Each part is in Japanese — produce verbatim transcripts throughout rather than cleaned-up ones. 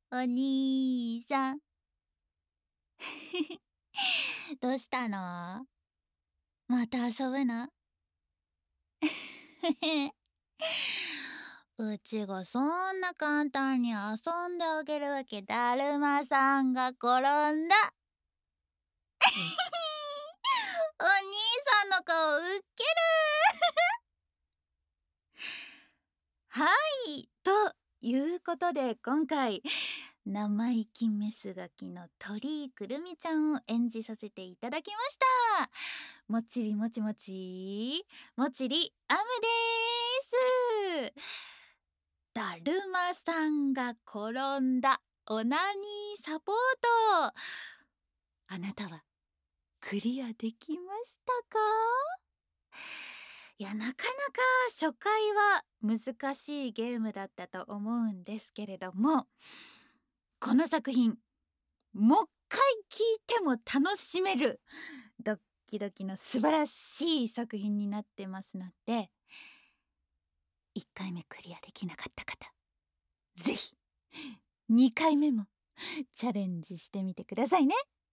お兄さん。どうしたの？また遊ぶの？うちがそんな簡単に遊んであげるわけ。だるまさんが転んだ。お兄さんの顔ウッケる。はい、ということで今回生意気メスガキの鳥居くるみちゃんを演じさせていただきました。もちりもちもちもちりあむです。だるまさんが転んだオナニーサポート、あなたはクリアできましたか？いや、なかなか初回は難しいゲームだったと思うんですけれども、この作品もう一回聞いても楽しめるドッキドキの素晴らしい作品になってますので、いっかいめクリアできなかった方、ぜひにかいめもチャレンジしてみてくださいね。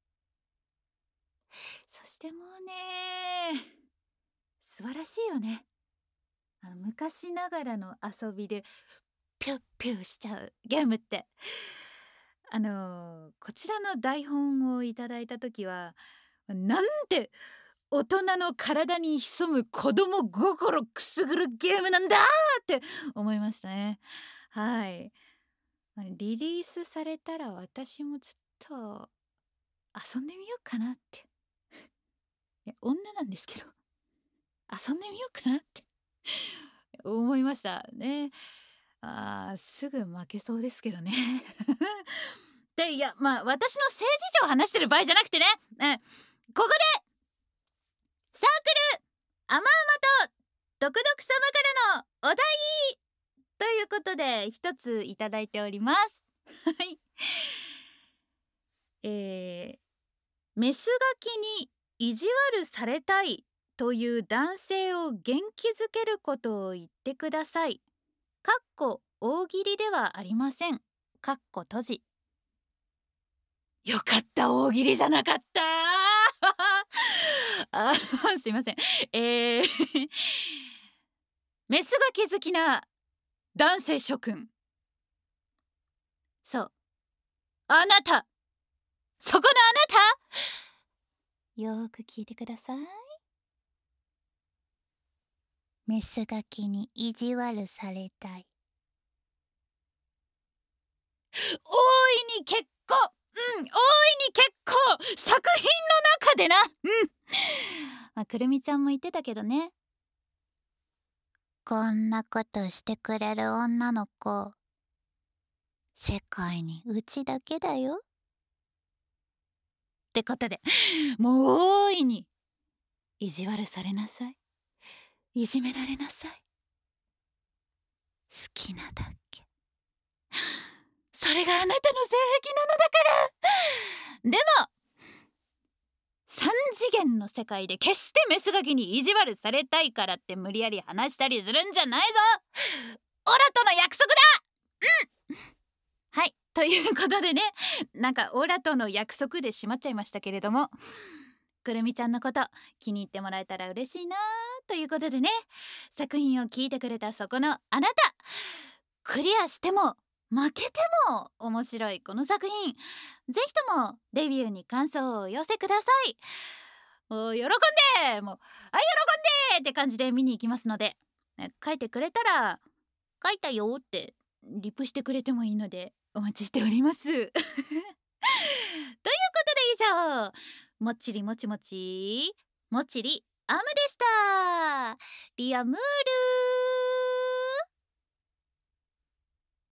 そしてもうね、素晴らしいよね。あの昔ながらの遊びでピュッピュッしちゃうゲームって、あのーこちらの台本をいただいた時は、なんて大人の体に潜む子供心くすぐるゲームなんだって思いましたね。はい。リリースされたら私もちょっと遊んでみようかなって。いや、女なんですけど、遊んでみようかなって思いましたね。あー、すぐ負けそうですけどね。で、いや、まあ私の政治上話してる場合じゃなくてね、うん、ここでサークルあまあまと毒毒様からのお題ということで一ついただいております。はい。えー、メスガキに意地悪されたいという男性を元気づけることを言ってください。かっこ大喜利ではありません。かっこ閉じ。よかった、大喜利じゃなかった。あ、すいません。えー、メスガキ好きな男性諸君。そう。あなた。そこのあなた。よーく聞いてください。メスガキに意地悪されたい。大いに結構、うん、大いに結構作品の中でな。うん。まあ、くるみちゃんも言ってたけどね。こんなことしてくれる女の子、世界にうちだけだよ。ってことで、もう大いに意地悪されなさい。いじめられなさい。好きなだけ。それがあなたの性癖なのだから。でも三次元の世界で決してメスガキに意地悪されたいからって無理やり話したりするんじゃないぞ。オラとの約束だ。うん。はい、ということでね、なんかオラとの約束でしまっちゃいましたけれども、くるみちゃんのこと気に入ってもらえたら嬉しいなということでね、作品を聞いてくれたそこのあなた、クリアしても負けても面白いこの作品、ぜひともレビューに感想をお寄せください。もう喜んで、もうあ、喜んでって感じで見に行きますので、書いてくれたら書いたよってリプしてくれてもいいのでお待ちしております。ということで以上、もっちりもちもちもちりアムでした。リアムール。